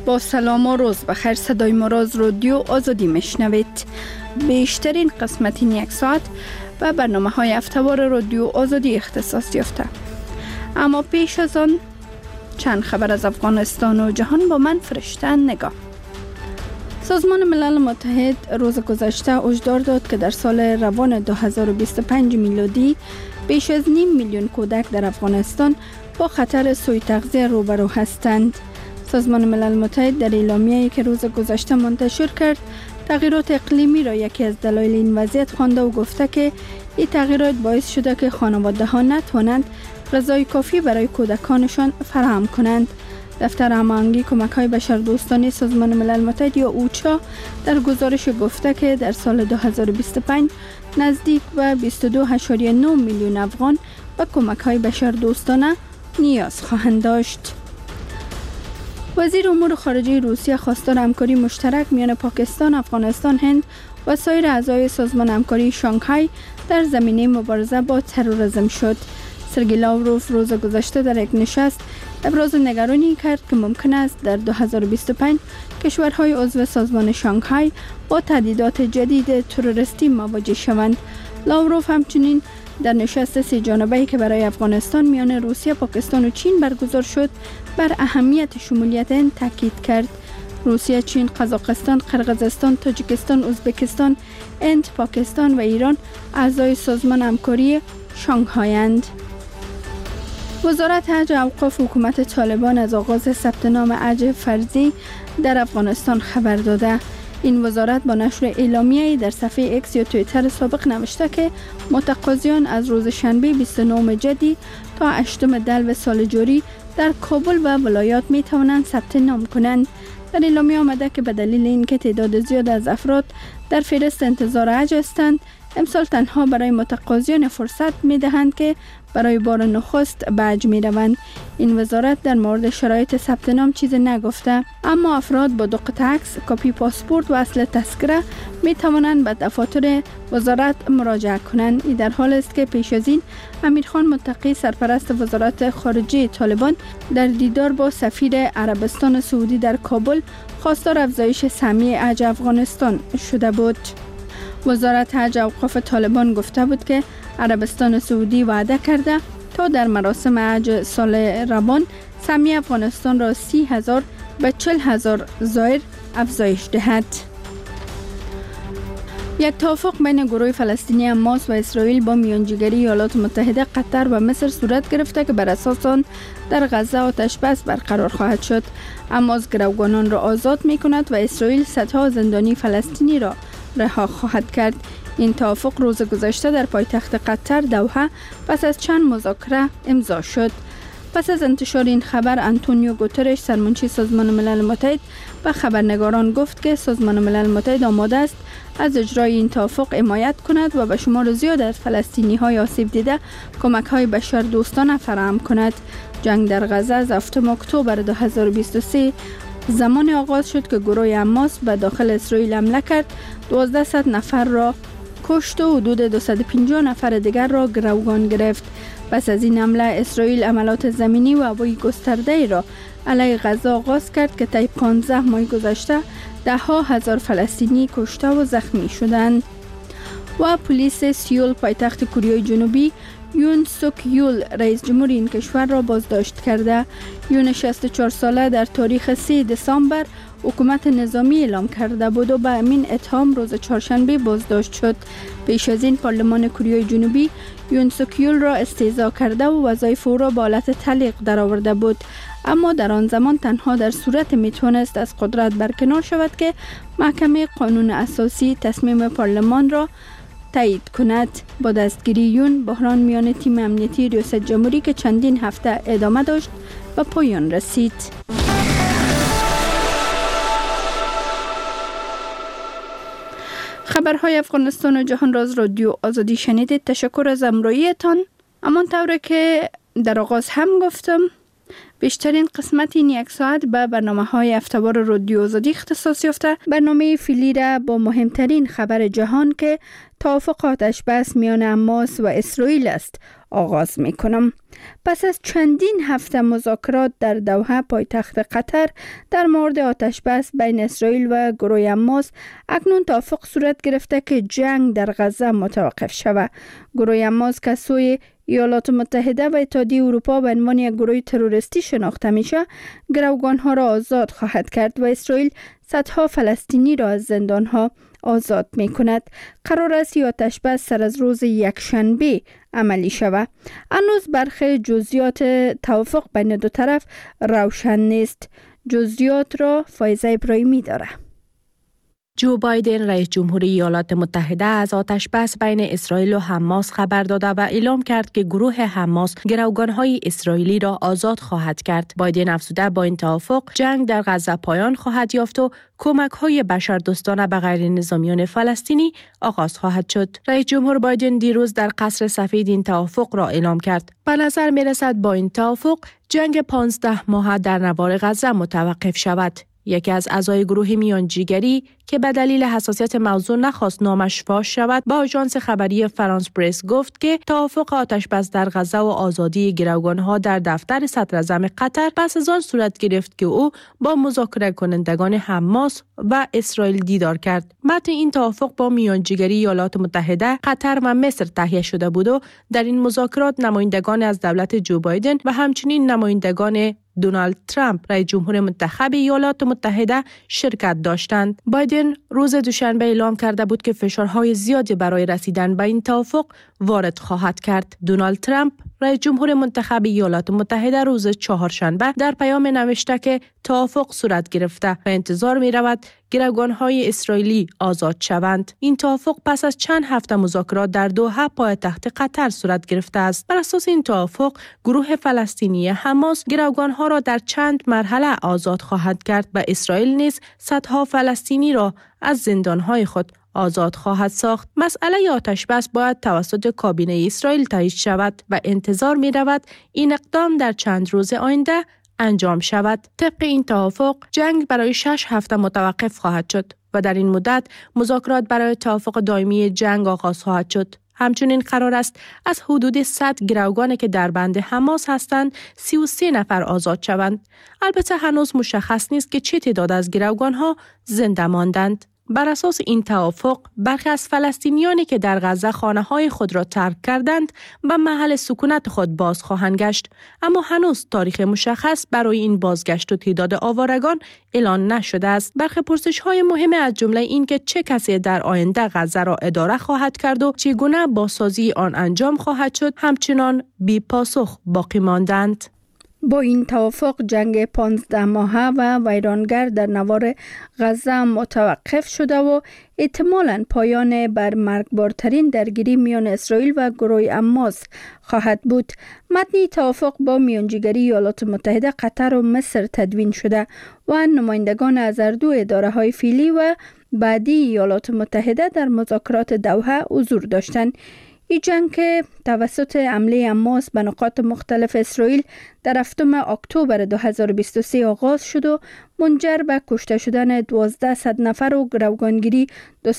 با سلام و روز بخیر، صدای ما را از رادیو آزادی میشنوید. بیشترین قسمت این یک ساعت و برنامه های هفته‌وار رادیو آزادی اختصاص یافته. اما پیش از آن چند خبر از افغانستان و جهان با من فرشته نگاه. سازمان ملل متحد روز گذشته هشدار داد که در سال روان 2025 میلادی بیش از 5 میلیون کودک در افغانستان با خطر سوء تغذیه روبرو هستند. سازمان ملل متحد در اعلامیه‌ای که روز گذشته منتشر کرد، تغییرات اقلیمی را یکی از دلایل این وضعیت خوانده و گفته که این تغییرات باعث شده که خانواده‌ها نتوانند غذای کافی برای کودکانشان فراهم کنند. دفتر هماهنگی کمک‌های بشردوستانه سازمان ملل متحد یا اوچا در گزارش گفته که در سال 2025 نزدیک به 22.9 میلیون افغان به کمک‌های بشردوستانه نیاز خواهند داشت. وزیر امور خارجه روسیه خواستار همکاری مشترک میان پاکستان، افغانستان، هند و سایر اعضای سازمان همکاری شانگهای در زمینه مبارزه با تروریسم شد. سرگئی لاوروف روز گذشته در یک نشست ابراز نگرانی کرد که ممکن است در 2025 کشورهای عضو سازمان شانگهای با تهدیدات جدید تروریستی مواجه شوند. لاوروف همچنین در نشست 3 جانبه‌ای که برای افغانستان میان روسیه، پاکستان و چین برگزار شد، بر اهمیت شمولیت این تاکید کرد. روسیه، چین، قزاقستان، قرقیزستان، تاجیکستان، ازبکستان، هند، پاکستان و ایران اعضای سازمان همکاری شانگهایند. وزارت حج و اوقاف حکومت طالبان از آغاز ثبت نام حج فرضی در افغانستان خبر داده. این وزارت با نشر اعلامیه‌ای در صفحه ایکس یا توییتر سابق نوشته که متقاضیان از روز شنبه 29 جدی تا 8 دلو سال جاری در کابل و ولایات می توانند ثبت نام کنند. در اعلامیه آمده که به دلیل اینکه تعداد زیاد از افراد در فهرست انتظار حج هستند، امسال تنها برای متقاضیان فرصت می دهند که برای بار نخست به حج می روند. این وزارت در مورد شرایط ثبت نام چیزی نگفته، اما افراد با 2 قطعه عکس، کپی پاسپورت و اصل تذکره می توانند به دفاتر وزارت مراجعه کنند. این در حال است که پیش از این امیرخان متقی، سرپرست وزارت خارجه طالبان، در دیدار با سفیر عربستان سعودی در کابل خواستار افزایش سهمیه حج افغانستان شده بود. وزارت حج و اوقاف طالبان گفته بود که عربستان سعودی وعده کرده تا در مراسم حج سال روان سهمیه افغانستان را 30,000 به 40,000 زائر افزایش دهد. یک توافق بین گروه فلسطینی حماس و اسرائیل با میانجیگری ایالات متحده، قطر و مصر صورت گرفته که بر اساس آن در غزه آتش بس برقرار خواهد شد. حماس گروگانان را آزاد می کند و اسرائیل صدها زندانی فلسطینی را رها خواهد کرد. این توافق روز گذشته در پایتخت قطر دوحه پس از چند مذاکره امضا شد. پس از انتشار این خبر، آنتونیو گوترش، سرمنشی سازمان ملل متحد، به خبرنگاران گفت که سازمان ملل متحد آماده است از اجرای این توافق حمایت کند و به شمار زیاد از فلسطینی‌های آسیب دیده کمک‌های بشردوستانه فراهم کند. جنگ در غزه از 7 اکتبر 2023 زمان آغاز شد که گروه حماس به داخل اسرائیل حمله کرد، 1200 نفر را کشت و حدود 250 نفر دیگر را گروگان گرفت. پس از این حمله، اسرائیل عملیات زمینی و هوایی گسترده‌ای را علیه غزه آغاز کرد که طی 15 ماه گذشته 10,000 فلسطینی کشته و زخمی شدند. و پلیس سیول، پایتخت کره جنوبی، یون سوک یول، رئیس جمهور این کشور را بازداشت کرده. یون 64 ساله در تاریخ 3 دسامبر حکومت نظامی اعلام کرده بود و به همین اتهام روز چهارشنبه بازداشت شد. پیش از این پارلمان کره جنوبی یون سوک یول را استعزا کرده و وظایف او را به حالت تعلیق درآورده بود، اما در آن زمان تنها در صورت میتونست از قدرت برکنار شود که محکمه قانون اساسی تصمیم پارلمان را تایید کند. با دستگیری یون، بحران میان تیم امنیتی ریاست جمهوری که چندین هفته ادامه داشت به پایان رسید. خبرهای افغانستان و جهان را از رادیو آزادی شنیدید. تشکر از همراهیتان. همانطور که در آغاز هم گفتم، بیشترین قسمت این یک ساعت به برنامه‌های هفته‌وار رادیو آزادی اختصاص یافته. برنامه فعلی را با مهمترین خبر جهان که توافق آتش بس میان حماس و اسرائیل است آغاز می کنم. پس از چندین هفته مذاکرات در دوحه پایتخت قطر در مورد آتش بس بین اسرائیل و گروه حماس، اکنون توافق صورت گرفته که جنگ در غزه متوقف شود. گروه حماس که سوی ایالات متحده و اتحادیه اروپا به عنوان یک گروه تروریستی شناخته میشه، گروگانها را آزاد خواهد کرد و اسرائیل صدها فلسطینی را از زندانها آزاد می کند. قرار است آتش بس سر از روز یکشنبه عملی شود. هنوز برخی جزئیات توافق بین دو طرف روشن نیست. جزئیات را فایزه ابراهیمی داره. جو بایدن رئیس جمهوری ایالات متحده از آتش بس بین اسرائیل و حماس خبر داده و اعلام کرد که گروه حماس گروگان‌های اسرائیلی را آزاد خواهد کرد. بایدن افزوده با این توافق جنگ در غزه پایان خواهد یافت و کمک‌های بشردوستانه به غیر نظامیان فلسطینی آغاز خواهد شد. رئیس جمهور بایدن دیروز در قصر سفید این توافق را اعلام کرد. به نظر می‌رسد با این توافق جنگ 15 ماهه در نوار غزه متوقف شود. یکی از اعضای گروه میانجیگری که به دلیل حساسیت موضوع نخواست نامش فاش شود، با آژانس خبری فرانس پرس گفت که توافق آتش بس در غزه و آزادی گروگانها در دفتر صدراعظم قطر پس از آن صورت گرفت که او با مذاکره کنندگان حماس و اسرائیل دیدار کرد. متن این توافق با میانجیگری ایالات متحده، قطر و مصر تهیه شده بود و در این مذاکرات نمایندگان از دولت جو بایدن و همچنین نمایندگان دونالد ترامپ رئیس جمهور منتخب ایالات متحده شرکت داشتند. بایدن روز دوشنبه اعلام کرده بود که فشارهای زیادی برای رسیدن به این توافق وارد خواهد کرد. دونالد ترامپ رئیس جمهور منتخب ایالات متحده روز چهارشنبه در پیام نوشته که توافق صورت گرفته و انتظار می رود گروگان‌های اسرائیلی آزاد شوند. این توافق پس از چند هفته مذاکرات در دوحه پایتخت قطر صورت گرفته است. بر اساس این توافق گروه فلسطینی حماس گروگان‌ها را در چند مرحله آزاد خواهد کرد و اسرائیل نیز صدها فلسطینی را از زندان‌های خود آزاد خواهد ساخت. مسئله آتش بس باید توسط کابینه اسرائیل تایید شود و انتظار می رود این اقدام در چند روز آینده انجام شود. طبق این توافق جنگ برای 6 هفته متوقف خواهد شد و در این مدت مذاکرات برای توافق دائمی جنگ آغاز خواهد شد. همچنین قرار است از حدود 100 گروگانی که در بند حماس هستند 33 نفر آزاد شوند. البته هنوز مشخص نیست که چه تعداد از گروگان‌ها زنده ماندند. بر اساس این توافق برخی از فلسطینیانی که در غزه خانه‌های خود را ترک کردند به محل سکونت خود باز خواهند گشت، اما هنوز تاریخ مشخص برای این بازگشت و تعداد آوارگان اعلان نشده است. برخی پرسش‌های مهم از جمله این که چه کسی در آینده غزه را اداره خواهد کرد و چگونه بازسازی آن انجام خواهد شد همچنان بی پاسخ باقی ماندند. با این توافق جنگ 15 ماهه و ویرانگر در نوار غزه متوقف شده و احتمالاً پایان بر مرگبارترین درگیری میان اسرائیل و گروه حماس خواهد بود. متن توافق با میانجیگری ایالات متحده، قطر و مصر تدوین شده و نمایندگان از هر دو اداره‌های فعلی و بعدی ایالات متحده در مذاکرات دوحه حضور داشتند. این جنگ که توسط حمله حماس به نقاط مختلف اسرائیل در 7 اکتبر 2023 آغاز شد و منجر به کشته شدن 1200 نفر و گروگانگیری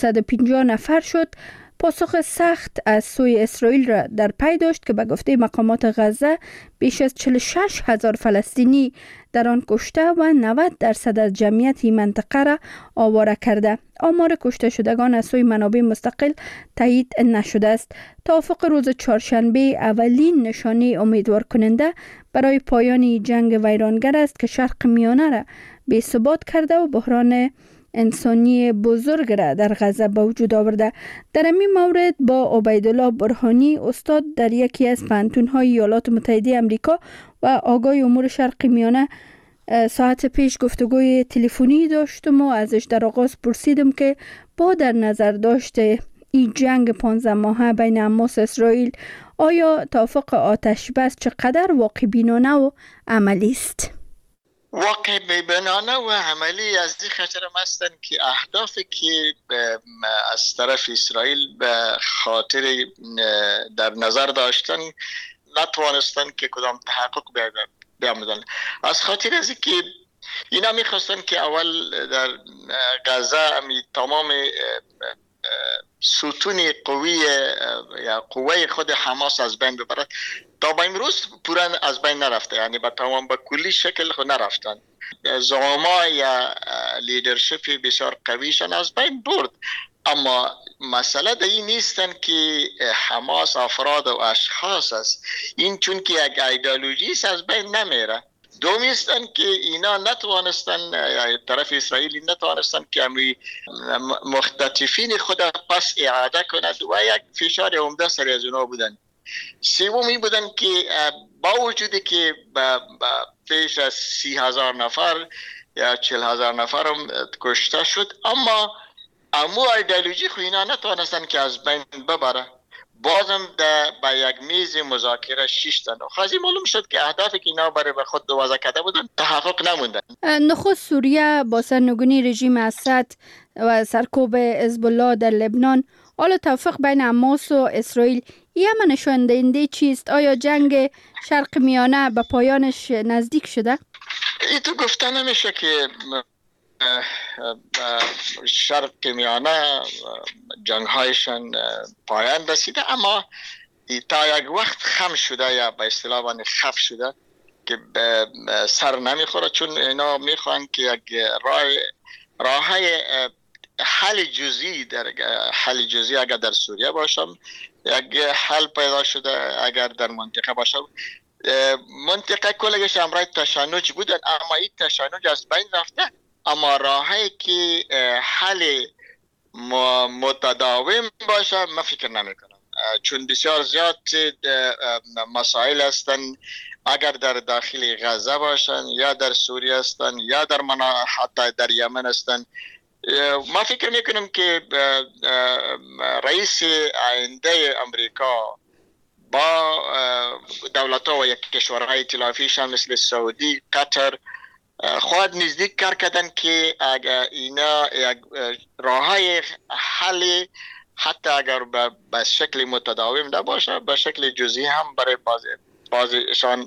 250 نفر شد، پاسخ سخت از سوی اسرائیل را در پی داشت که به گفته مقامات غزه بیش از 46,000 فلسطینی در آن کشته و 90% از جمعیت این منطقه را آواره کرده. آمار کشته شدگان از سوی منابع مستقل تایید نشده است. توافق روز چهارشنبه اولین نشانه امیدوار کننده برای پایان جنگ ویرانگر است که شرق میانه را بی ثبات کرده و بحران انسانی بزرگ را در غزه به وجود آورده. در این مورد با عبیدالله برهانی، استاد در یکی از پوهنتون‌های ایالات متحده آمریکا و آگاه امور شرق میانه، ساعت پیش گفتگوی تلفنی داشتم و ازش در آغاز پرسیدم که با در نظر داشته این جنگ 15 ماهه بین حماس و اسرائیل، آیا توافق آتش بس چقدر واقع بینانه و عملی است؟ واقع بینانه و عملی از این خاطر هستند که اهدافی که از طرف اسرائیل به خاطر در نظر داشتن نتوانستند که کدام تحقق بیامدن. از خاطر از که اینا میخواستن که اول در غزه تمام ستون قوه خود حماس از بین ببرد. تا با امروز پورا از بین نرفته، یعنی به تمام به کلی شکل خود نرفتن. زعما یا لیدرشپ بسیار قویشان از بین برد، اما مسئله در این نیستن که حماس افراد و اشخاص است، این چون که یک ایدئولوژی است از بین نمیره. دومی استن که اینا نتوانستن، طرف اسرائیلی نتوانستن که امی مختطفین خود پس اعاده کند و یک فشار عمده سر از اونا بودن. سومی بودن که با وجودی که پیش از 30,000 نفر یا 40,000 نفر هم کشته شد، اما امو ایدئولوژی خو اینا نتوانستن که از بین ببره. بازم با یک میز مذاکره 6 تا خازی معلوم شد که اهدافی که اینا برای خود وضع کرده بودن تحقق نموندن. نخست سوریه با سرنگونی رژیم اسد و سرکوب حزب الله در لبنان، حالا توافق بین حماس و اسرائیل یمن نشان دهنده چیست؟ آیا جنگ شرق میانه به پایانش نزدیک شده؟ ای تو گفتن نمیشه که شرق میانه جنگ هایشان پایان رسیده، اما تا یک وقت خم شده یا به اصطلاح خف شده که سر نمیخوره، چون اینا میخوان که یک راه حل جزئی اگر در سوریه باشم، یک حل پیدا شده اگر در منطقه باشه. منطقه کلش امرای تشنج بودن، اما این تشنج از بین رفته، اما راهی که حل متداوم باشه من فکر نمی کنم، چون بسیار زیاد مسائل هستن، اگر در داخل غزه باشن یا در سوریه هستن یا در حتی در یمن هستن. ما فکر میکنم که رئیس آینده امریکا با دولت‌ها و یک کشورهای ائتلافیش مثل سعودی، قطر خواهد نزدیک کار کردن که اگر اینا یک راههای حل حتی اگر به شکل متداوم نباشه، به شکل جزئی هم برای بعضیشان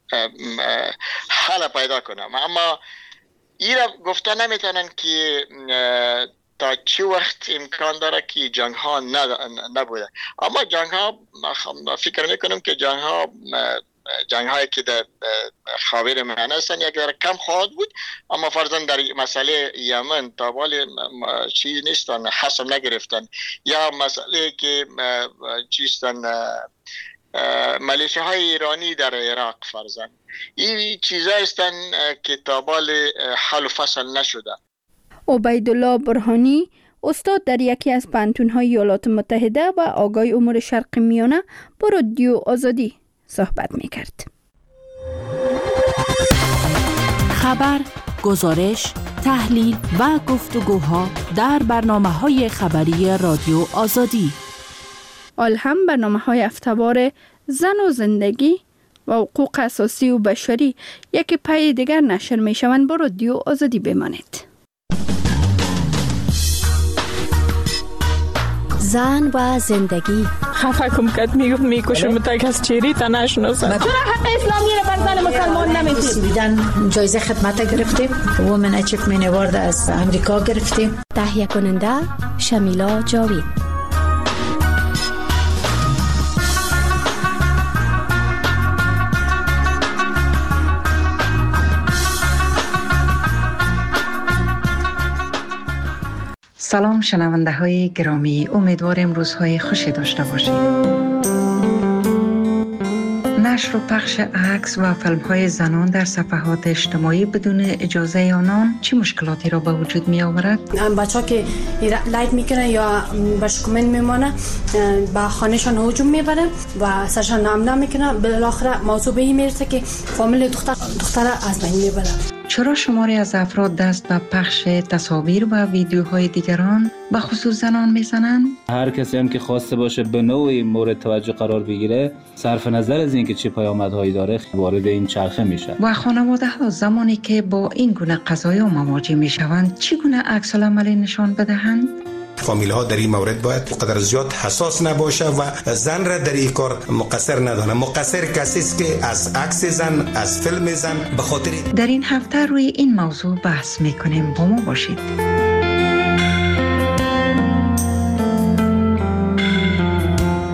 حل پیدا کنم. اما این را گفته نمیتونن که تا چه وقت امکان داره که جنگ ها نبوده. اما جنگ ها فکر میکنم که جنگ هایی که در خاور میانه هستن یک ذره کم خواهد بود، اما فرضاً در مسئله یمن تا بالی چیز نیستن، حسم نگرفتن، یا مسئله که چیستن ملیشه های ایرانی در عراق فرضاً، این چیزا هستن که تا بال حل و فصل نشده. عبیدالله برهانی، استاد در یکی از پانتون‌های ایالات متحده و آگاه امور شرق میانه، با رادیو آزادی صحبت می‌کرد. خبر، گزارش، تحلیل و گفتگوها در برنامه‌های خبری رادیو آزادی. هم برنامه‌های هفته‌وار زن و زندگی و حقوق اساسی و بشری یکی پای دیگر نشر می‌شوند. با رادیو آزادی بمانید. زن و زندگی. خفه کم کد میکشم تا کس چیری تا نشناسم. چرا حق اسلامی رو بر زن مسلمان نمیدید؟ دیدن جایزه خدمت گرفتیم، وومن اچیومنت اوارد از امریکا گرفتیم. تهیه کننده شمیلا جاوید. سلام شنونده های گرامی، امیدوارم روزهای خوشی داشته باشید. نشر و پخش عکس و فیلم های زنان در صفحات اجتماعی بدون اجازه آنان چه مشکلاتی را به وجود می آورد؟ بچه ها که لایک میکنن یا برش کامنت میمانه به خانهشان هجوم میبره و سرشان نام میکنه، بالاخره موضوع به این میرسه که فامیل دختر از بین میبره. چرا شماری از افراد دست به پخش تصاویر و ویدیوهای دیگران به خصوص زنان میزنند؟ هر کسی هم که خواسته باشه به نوعی مورد توجه قرار بگیره، صرف نظر از اینکه چه پیامدهایی داره وارد این چرخه میشه. و خانواده ها زمانی که با این گونه قضایا مواجه میشوند چگونه عکس العملی نشان بدهند؟ فامیل ها در این مورد باید قدر زیاد حساس نباشه و زن را در این کار مقصر ندانه. مقصر کسی است که از عکس زن، از فیلم زن به خاطر. در این هفته روی این موضوع بحث میکنیم، با ما باشید.